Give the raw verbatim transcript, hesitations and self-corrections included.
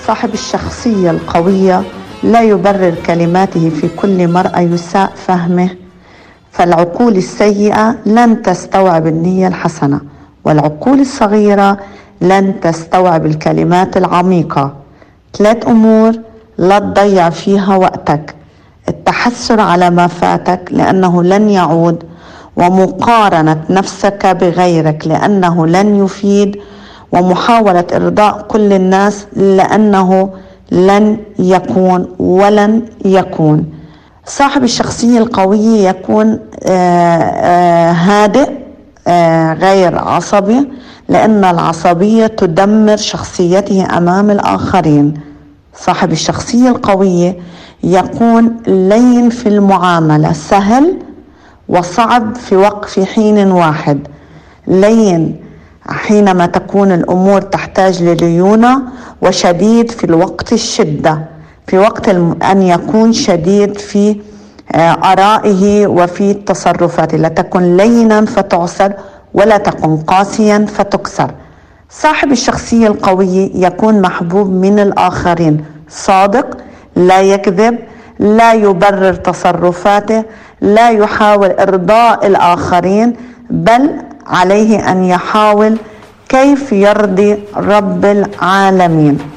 صاحب الشخصية القوية لا يبرر كلماته في كل مرة يساء فهمه، فالعقول السيئة لن تستوعب النية الحسنة، والعقول الصغيرة لن تستوعب الكلمات العميقة. ثلاث أمور لا تضيع فيها وقتك: التحسر على ما فاتك لأنه لن يعود، ومقارنة نفسك بغيرك لأنه لن يفيد، ومحاولة إرضاء كل الناس لأنه لن يكون ولن يكون. صاحب الشخصية القوية يكون آآ آآ هادئ، غير عصبي، لأن العصبية تدمر شخصيته أمام الآخرين. صاحب الشخصية القوية يكون لين في المعاملة، سهل وصعب في وقت في حين واحد. لين حينما تكون الأمور تحتاج لليونة، وشديد في الوقت الشدة، في وقت أن يكون شديد في آرائه وفي تصرفاته. لا تكن لينا فتعسر، ولا تكن قاسيا فتكسر. صاحب الشخصية القوية يكون محبوب من الآخرين، صادق، لا يكذب، لا يبرر تصرفاته، لا يحاول إرضاء الآخرين، بل عليه أن يحاول كيف يرضي رب العالمين.